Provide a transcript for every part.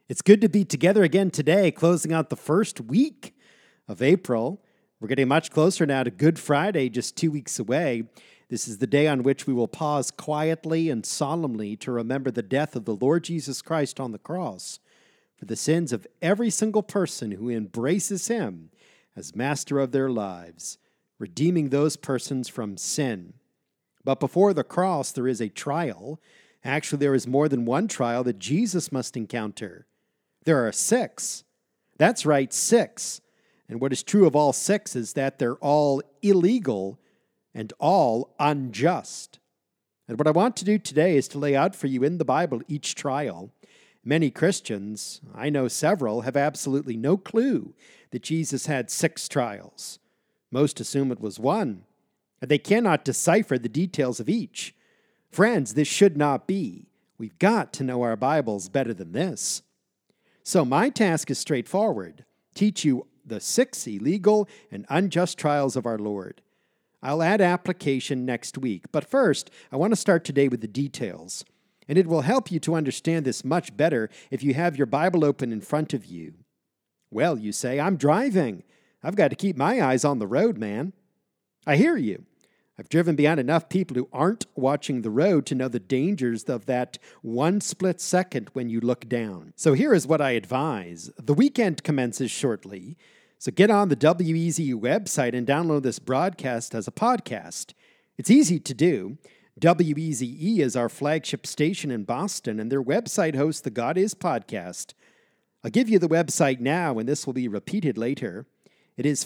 It's good to be together again today, closing out the first week of April. We're getting much closer now to Good Friday, just 2 weeks away. This is the day on which we will pause quietly and solemnly to remember the death of the Lord Jesus Christ on the cross for the sins of every single person who embraces him as master of their lives, redeeming those persons from sin. But before the cross, there is a trial. Actually, there is more than one trial that Jesus must encounter. There are 6. That's right, 6. And what is true of all 6 is that they're all illegal and all unjust. And what I want to do today is to lay out for you in the Bible each trial. Many Christians, I know several, have absolutely no clue that Jesus had 6 trials. Most assume it was 1. And they cannot decipher the details of each. Friends, this should not be. We've got to know our Bibles better than this. So my task is straightforward. Teach you the 6 illegal and unjust trials of our Lord. I'll add application next week, but first, I want to start today with the details. And it will help you to understand this much better if you have your Bible open in front of you. Well, you say, I'm driving. I've got to keep my eyes on the road, man. I hear you. I've driven beyond enough people who aren't watching the road to know the dangers of that one split second when you look down. So here is what I advise. The weekend commences shortly, so get on the WEZU website and download this broadcast as a podcast. It's easy to do. WEZE is our flagship station in Boston, and their website hosts the God Is podcast. I'll give you the website now, and this will be repeated later. It is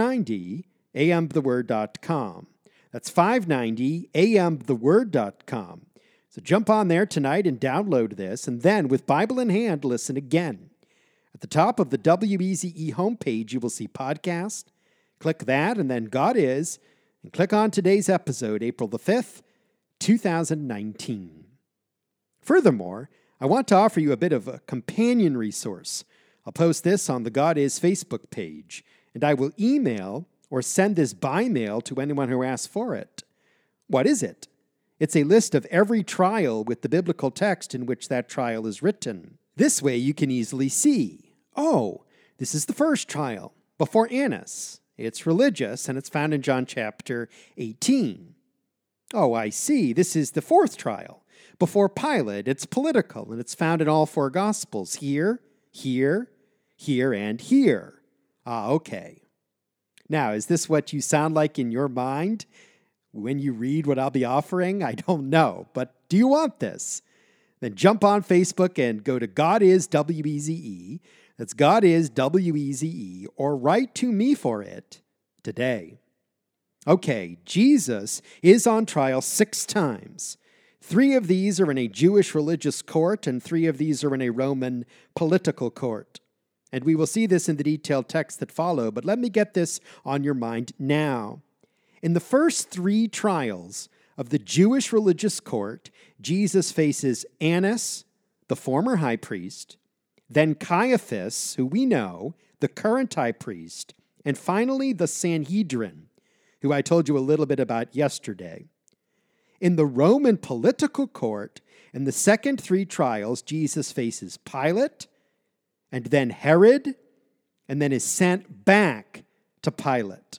590amtheword.com. That's 590amtheword.com. So jump on there tonight and download this, and then with Bible in hand, listen again. At the top of the WEZE homepage, you will see podcast. Click that, and then God Is, and click on today's episode, April the 5th, 2019. Furthermore, I want to offer you a bit of a companion resource. I'll post this on the God Is Facebook page, and I will email or send this by mail to anyone who asks for it. What is it? It's a list of every trial with the biblical text in which that trial is written. This way you can easily see, oh, this is the first trial, before Annas. It's religious, and it's found in John chapter 18. Oh, I see, this is the 4th trial, before Pilate. It's political, and it's found in all 4 Gospels, here, here, here, and here. Ah, okay. Now, is this what you sound like in your mind when you read what I'll be offering? I don't know, but do you want this? Then jump on Facebook and go to God Is WEZE. That's God Is WEZE, or write to me for it today. Okay, Jesus is on trial 6 times. 3 of these are in a Jewish religious court, and 3 of these are in a Roman political court. And we will see this in the detailed texts that follow, but let me get this on your mind now. In the first 3 trials of the Jewish religious court, Jesus faces Annas, the former high priest, then Caiaphas, who we know, the current high priest, and finally the Sanhedrin, who I told you a little bit about yesterday. In the Roman political court, in the second 3 trials, Jesus faces Pilate, and then Herod, and then is sent back to Pilate.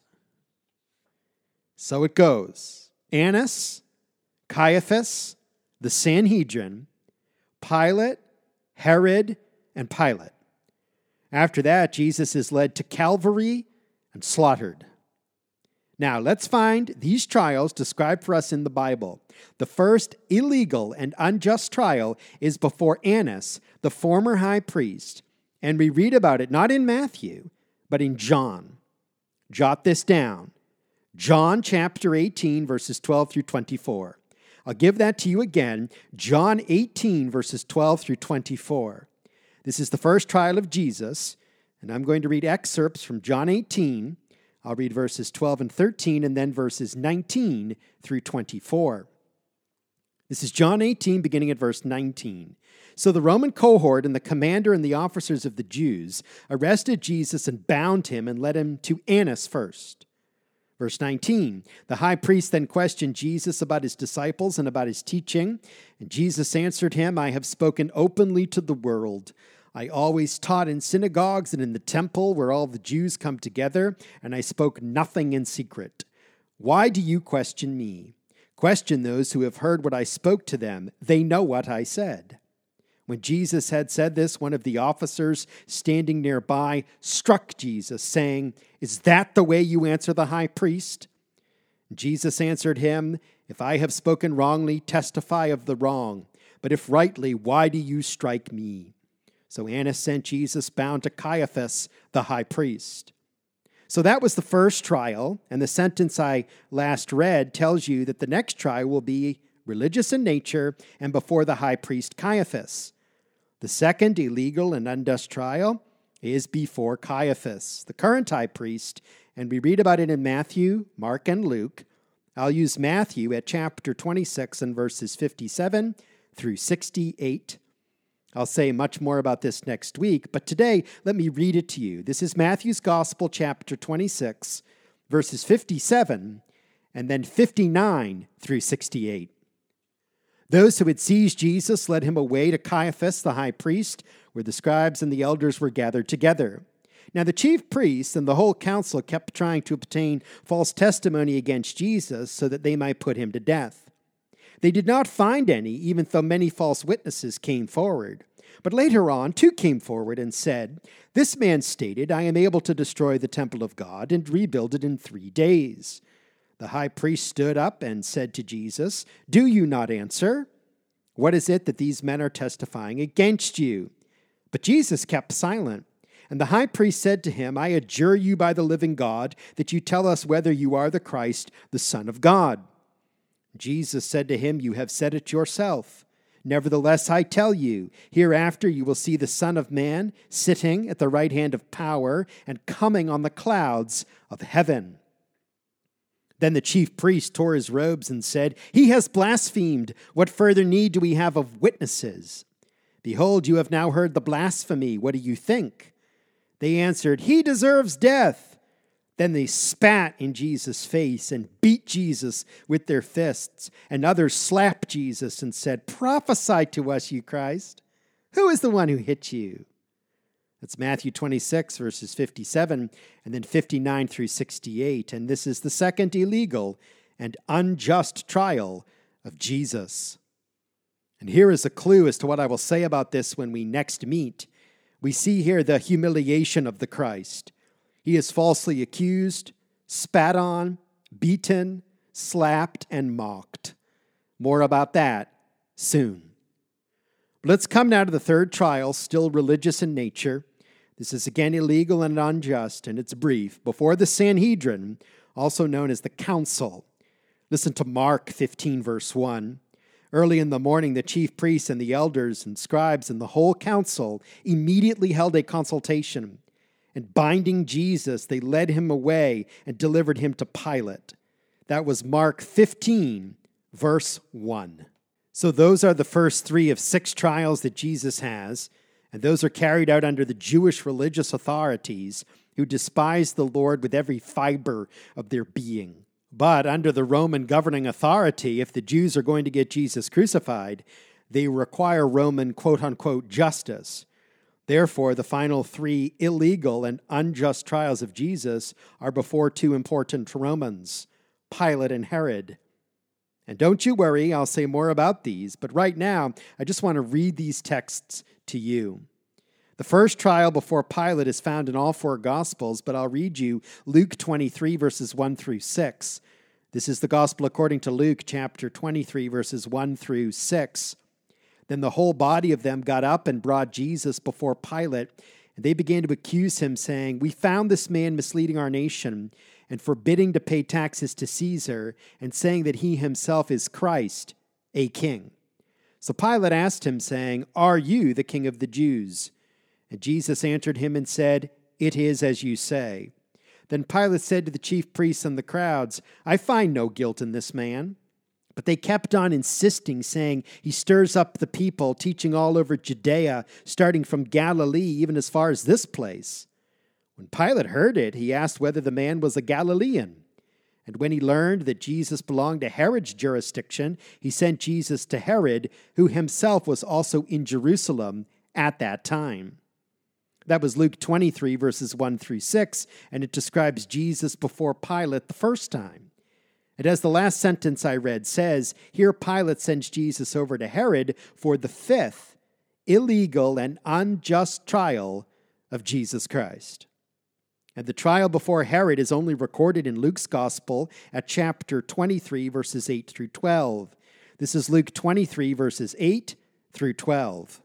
So it goes. Annas, Caiaphas, the Sanhedrin, Pilate, Herod, and Pilate. After that, Jesus is led to Calvary and slaughtered. Now, let's find these trials described for us in the Bible. The first illegal and unjust trial is before Annas, the former high priest. And we read about it not in Matthew, but in John. Jot this down. John chapter 18, verses 12 through 24. I'll give that to you again. John 18, verses 12 through 24. This is the first trial of Jesus, and I'm going to read excerpts from John 18. I'll read verses 12 and 13, and then verses 19 through 24. This is John 18, beginning at verse 19. So the Roman cohort and the commander and the officers of the Jews arrested Jesus and bound him and led him to Annas first. Verse 19, the high priest then questioned Jesus about his disciples and about his teaching. And Jesus answered him, I have spoken openly to the world. I always taught in synagogues and in the temple where all the Jews come together, and I spoke nothing in secret. Why do you question me? Question those who have heard what I spoke to them. They know what I said." When Jesus had said this, one of the officers standing nearby struck Jesus, saying, "Is that the way you answer the high priest?" Jesus answered him, "If I have spoken wrongly, testify of the wrong. But if rightly, why do you strike me?" So Annas sent Jesus bound to Caiaphas, the high priest. So that was the first trial, and the sentence I last read tells you that the next trial will be religious in nature and before the high priest Caiaphas. The second illegal and unjust trial is before Caiaphas, the current high priest, and we read about it in Matthew, Mark, and Luke. I'll use Matthew at chapter 26 and verses 57 through 68. I'll say much more about this next week, but today let me read it to you. This is Matthew's Gospel, chapter 26, verses 57, and then 59 through 68. Those who had seized Jesus led him away to Caiaphas, the high priest, where the scribes and the elders were gathered together. Now the chief priests and the whole council kept trying to obtain false testimony against Jesus so that they might put him to death. They did not find any, even though many false witnesses came forward. But later on, two came forward and said, "This man stated, 'I am able to destroy the temple of God and rebuild it in 3 days.'" The high priest stood up and said to Jesus, "Do you not answer? What is it that these men are testifying against you?" But Jesus kept silent. And the high priest said to him, "I adjure you by the living God that you tell us whether you are the Christ, the Son of God." Jesus said to him, "You have said it yourself. Nevertheless, I tell you, hereafter you will see the Son of Man sitting at the right hand of power and coming on the clouds of heaven." Then the chief priest tore his robes and said, "He has blasphemed. What further need do we have of witnesses? Behold, you have now heard the blasphemy. What do you think?" They answered, "He deserves death." Then they spat in Jesus' face and beat Jesus with their fists. And others slapped Jesus and said, "Prophesy to us, you Christ. Who is the one who hit you?" That's Matthew 26, verses 57, and then 59 through 68. And this is the second illegal and unjust trial of Jesus. And here is a clue as to what I will say about this when we next meet. We see here the humiliation of the Christ. He is falsely accused, spat on, beaten, slapped, and mocked. More about that soon. But let's come now to the third trial, still religious in nature. This is again illegal and unjust, and it's brief. Before the Sanhedrin, also known as the council. Listen to Mark 15, verse 1. Early in the morning, the chief priests and the elders and scribes and the whole council immediately held a consultation. And binding Jesus, they led him away and delivered him to Pilate. That was Mark 15, verse 1. So those are the first 3 of 6 trials that Jesus has. And those are carried out under the Jewish religious authorities who despise the Lord with every fiber of their being. But under the Roman governing authority, if the Jews are going to get Jesus crucified, they require Roman quote-unquote justice. Therefore, the final 3 illegal and unjust trials of Jesus are before 2 important Romans, Pilate and Herod. And don't you worry, I'll say more about these, but right now, I just want to read these texts to you. The first trial before Pilate is found in all 4 Gospels, but I'll read you Luke 23, verses 1 through 6. This is the Gospel according to Luke, chapter 23, verses 1 through 6. Then the whole body of them got up and brought Jesus before Pilate, and they began to accuse him, saying, "We found this man misleading our nation and forbidding to pay taxes to Caesar, and saying that he himself is Christ, a king." So Pilate asked him, saying, "Are you the king of the Jews?" And Jesus answered him and said, "It is as you say." Then Pilate said to the chief priests and the crowds, "I find no guilt in this man." But they kept on insisting, saying, "He stirs up the people, teaching all over Judea, starting from Galilee, even as far as this place." When Pilate heard it, he asked whether the man was a Galilean. And when he learned that Jesus belonged to Herod's jurisdiction, he sent Jesus to Herod, who himself was also in Jerusalem at that time. That was Luke 23, verses 1 through 6, and it describes Jesus before Pilate the first time. And as the last sentence I read says, here Pilate sends Jesus over to Herod for the fifth illegal and unjust trial of Jesus Christ. And the trial before Herod is only recorded in Luke's Gospel at chapter 23, verses 8 through 12. This is Luke 23, verses 8 through 12.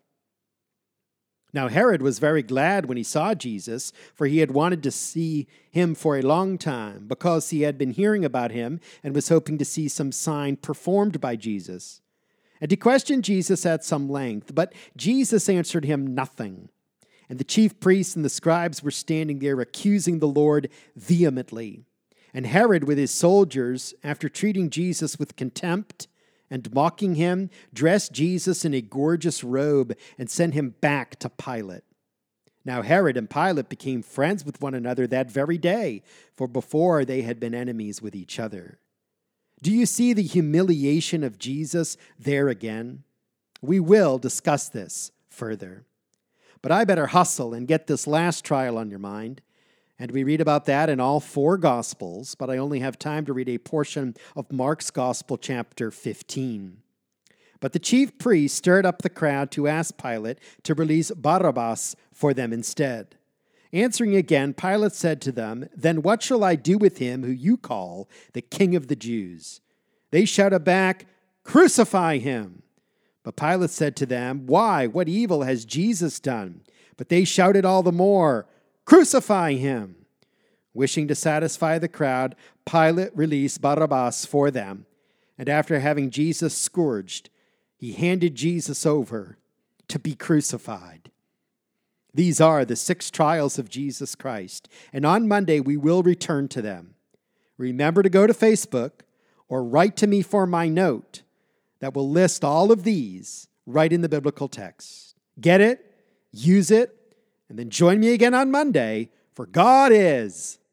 Now Herod was very glad when he saw Jesus, for he had wanted to see him for a long time, because he had been hearing about him and was hoping to see some sign performed by Jesus. And he questioned Jesus at some length, but Jesus answered him nothing. And the chief priests and the scribes were standing there accusing the Lord vehemently. And Herod with his soldiers, after treating Jesus with contempt and mocking him, dressed Jesus in a gorgeous robe and sent him back to Pilate. Now Herod and Pilate became friends with one another that very day, for before they had been enemies with each other. Do you see the humiliation of Jesus there again? We will discuss this further. But I better hustle and get this last trial on your mind. And we read about that in all four Gospels, but I only have time to read a portion of Mark's Gospel, chapter 15. But the chief priests stirred up the crowd to ask Pilate to release Barabbas for them instead. Answering again, Pilate said to them, "Then what shall I do with him who you call the King of the Jews?" They shouted back, "Crucify him!" But Pilate said to them, "Why? What evil has Jesus done?" But they shouted all the more, "Crucify him!" Wishing to satisfy the crowd, Pilate released Barabbas for them, and after having Jesus scourged, he handed Jesus over to be crucified. These are the 6 trials of Jesus Christ, and on Monday we will return to them. Remember to go to Facebook or write to me for my note that will list all of these right in the biblical text. Get it, use it, and then join me again on Monday, for God is